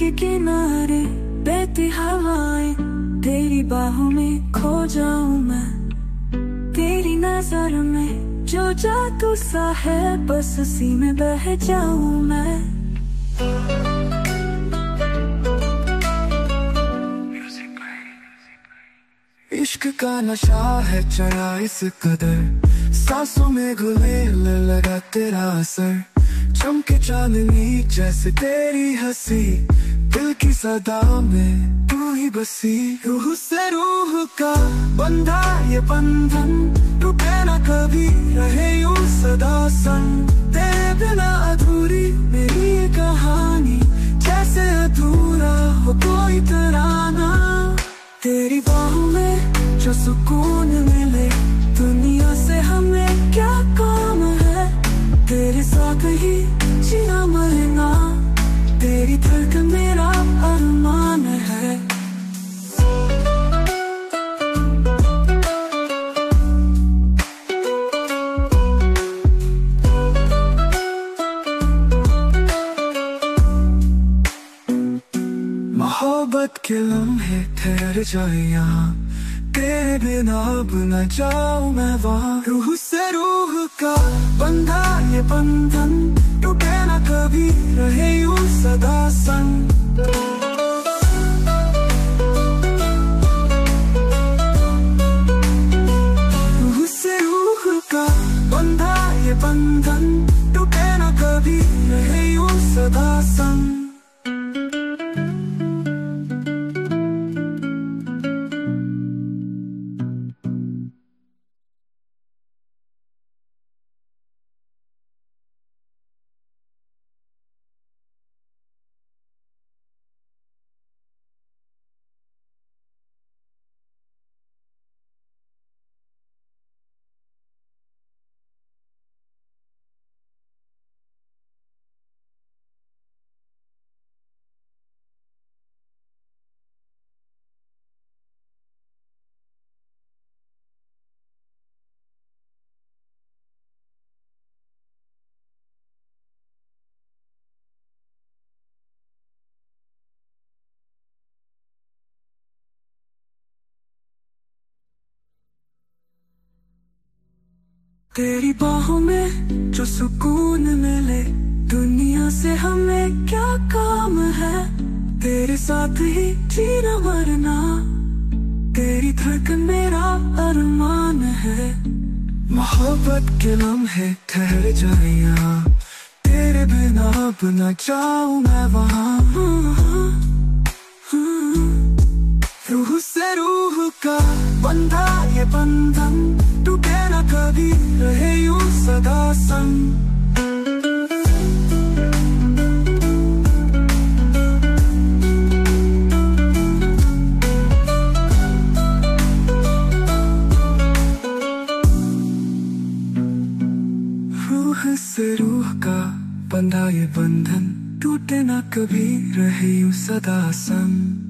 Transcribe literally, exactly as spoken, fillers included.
के किनारे बहती हवाएं, तेरी बाहों में खो जाऊं मैं। तेरी नजर में जो जादू सा है, बस उसी में बह जाऊं मैं। इश्क का नशा है चढ़ा इस कदर, सांसों में घुले लगा तेरा असर। चमके चांदनी जैसे तेरी हंसी, दिल की सदा में तू ही बसी। रूह से रूह का बंधा ये बंधन, टूटे ना कभी रहे यूं सदा संग। तेरे बिना अधूरी मेरी ये कहानी, जैसे अधूरा हो कोई तराना। तेरी बाहों में जो सुकून मिले, दुनिया से हमें क्या काम है। तेरे साथ ही जीना मरना, तेरी धड़कन मेरा अरमान है। मोहब्बत के लम्हे ठहर जाए यहाँ, तेरे बिना अब न जाऊं मैं वहाँ। रूह से रूह का बंधा ये बंधन, टूटे ना कभी रहे यूं सदा संग। रूह से रूह का बंधा ये बंधन, टूटे ना कभी रहे यूं सदा संग। तेरी बाहों में जो सुकून मिले, दुनिया से हमें क्या काम है। तेरे साथ ही जीना मरना, तेरी धड़कन मेरा अरमान है। मोहब्बत के लम्हे ठहर जाए यहाँ, तेरे बिना अब न जाऊं मैं वहाँ। रूह से रूह का बंधा ये बंधन, टूटे ना कभी रहे यूं सदा संग। रूह से रूह का बंधा ये बंधन, टूटे ना कभी रहे यूं सदा संग।